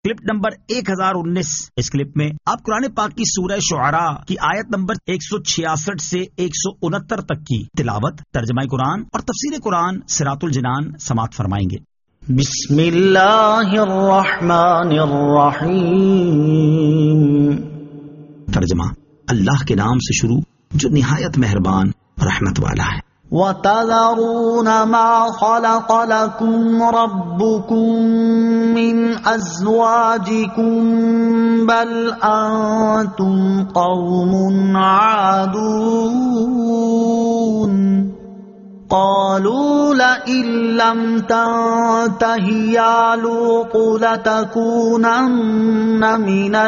Clip number 1019۔ اس clip میں آپ قرآن پاک کی سورہ شعراء کی آیت نمبر 166 سے 169 تک کی تلاوت، ترجمہ قرآن اور تفسیر قرآن صراط الجنان سماعت فرمائیں گے۔ بسم اللہ الرحمن الرحیم۔ ترجمہ: اللہ کے نام سے شروع جو نہایت مہربان رحمت والا ہے۔ وَتَذَرُونَ مَا خَلَقَ لَكُمْ رَبُّكُم مِّنْ أَزْوَاجِكُمْ بَلْ أَنْتُمْ قَوْمٌ عَادُونَ قَالُوا لَئِن لَّمْ تَنْتَهِ يَا لُوطُ لَتَكُونَنَّ مِنَ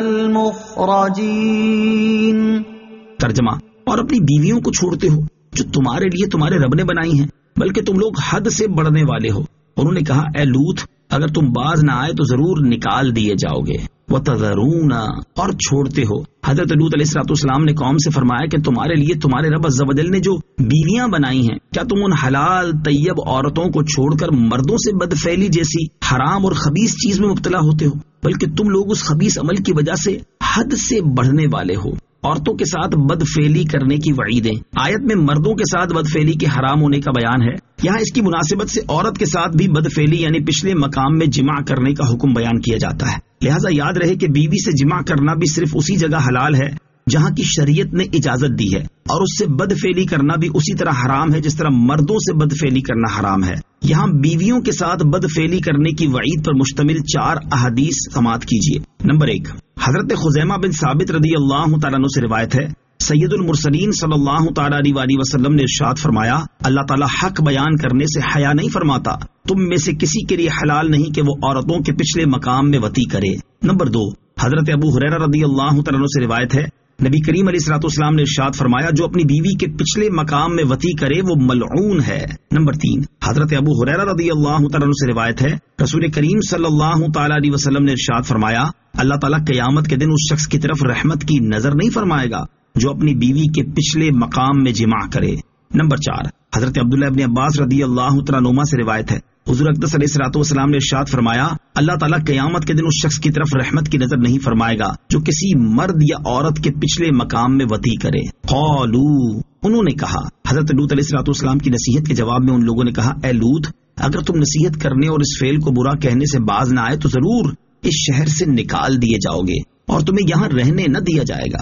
الْمُخْرَجِينَ۔ ترجمہ: اور اپنی بیویوں کو چھوڑتے ہو جو تمہارے لیے تمہارے رب نے بنائی ہیں، بلکہ تم لوگ حد سے بڑھنے والے ہو۔ انہوں نے کہا، اے لوط، اگر تم باز نہ آئے تو ضرور نکال دیے جاؤ گے۔ وَتَذَرُونَ، اور چھوڑتے ہو۔ حضرت لوط علیہ السلام نے قوم سے فرمایا کہ تمہارے لیے تمہارے رب عز و جل نے جو بیویاں بنائی ہیں، کیا تم ان حلال طیب عورتوں کو چھوڑ کر مردوں سے بدفعلی جیسی حرام اور خبیث چیز میں مبتلا ہوتے ہو؟ بلکہ تم لوگ اس خبیث عمل کی وجہ سے حد سے بڑھنے والے ہو۔ عورتوں کے ساتھ بدفعلی کرنے کی وعیدیں آیت میں مردوں کے ساتھ بدفعلی کے حرام ہونے کا بیان ہے۔ یہاں اس کی مناسبت سے عورت کے ساتھ بھی بدفعلی یعنی پچھلے مقام میں جماع کرنے کا حکم بیان کیا جاتا ہے۔ لہٰذا یاد رہے کہ بیوی سے جماع کرنا بھی صرف اسی جگہ حلال ہے جہاں کی شریعت نے اجازت دی ہے، اور اس سے بدفعلی کرنا بھی اسی طرح حرام ہے جس طرح مردوں سے بدفعلی کرنا حرام ہے۔ یہاں بیویوں کے ساتھ بدفعلی کرنے کی وعید پر مشتمل 4 احادیث سماعت کیجیے۔ نمبر 1، حضرت خزیمہ بن ثابت رضی اللہ تعالیٰ عنہ سے روایت ہے، سید المرسلین صلی اللہ تعالیٰ علیہ وسلم نے ارشاد فرمایا، اللہ تعالیٰ حق بیان کرنے سے حیا نہیں فرماتا، تم میں سے کسی کے لیے حلال نہیں کہ وہ عورتوں کے پچھلے مقام میں وطی کرے۔ نمبر 2، حضرت ابو ہریرہ رضی اللہ تعالیٰ عنہ سے روایت ہے، نبی کریم علیہ الصلوۃ نے ارشاد فرمایا، جو اپنی بیوی کے پچھلے مقام میں وطی کرے وہ ملعون ہے۔ نمبر 3، حضرت ابو ہریرہ رضی اللہ تعالیٰ عنہ سے روایت ہے، رسول کریم صلی اللہ تعالیٰ علیہ وسلم نے ارشاد فرمایا، اللہ تعالیٰ قیامت کے دن اس شخص کی طرف رحمت کی نظر نہیں فرمائے گا جو اپنی بیوی کے پچھلے مقام میں جماع کرے۔ نمبر 4، حضرت عبداللہ ابن عباس رضی اللہ تعالیٰ عنہما سے روایت ہے، حضور اقدس علیہ الصلوۃ نے ارشاد فرمایا، اللہ تعالیٰ قیامت کے دن اس شخص کی طرف رحمت کی نظر نہیں فرمائے گا جو کسی مرد یا عورت کے پچھلے مقام میں وطی کرے۔ قالوا، انہوں نے کہا، حضرت لوط علیہ السلام کی نصیحت کے جواب میں ان لوگوں نے کہا، اے لوط، اگر تم نصیحت کرنے اور اس فعل کو برا کہنے سے باز نہ آئے تو ضرور اس شہر سے نکال دیے جاؤ گے اور تمہیں یہاں رہنے نہ دیا جائے گا۔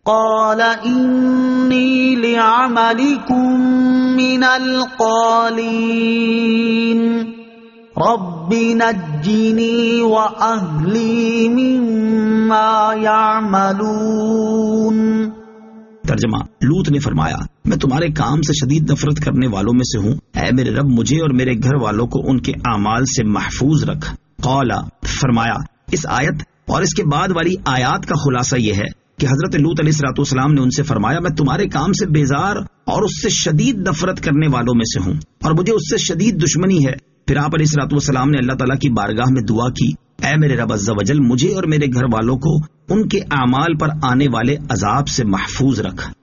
قال انی لعملکم من القالین رب نجنی واہلی مما یعملون۔ ترجمہ: لوط نے فرمایا، میں تمہارے کام سے شدید نفرت کرنے والوں میں سے ہوں، اے میرے رب مجھے اور میرے گھر والوں کو ان کے اعمال سے محفوظ رکھ۔ قال، فرمایا۔ اس آیت اور اس کے بعد والی آیات کا خلاصہ یہ ہے کہ حضرت لوط علیہ السلام نے ان سے فرمایا، میں تمہارے کام سے بیزار اور اس سے شدید نفرت کرنے والوں میں سے ہوں اور مجھے اس سے شدید دشمنی ہے۔ پھر آپ علیہ السلام نے اللہ تعالیٰ کی بارگاہ میں دعا کی، اے میرے رب عز و جل مجھے اور میرے گھر والوں کو ان کے اعمال پر آنے والے عذاب سے محفوظ رکھ۔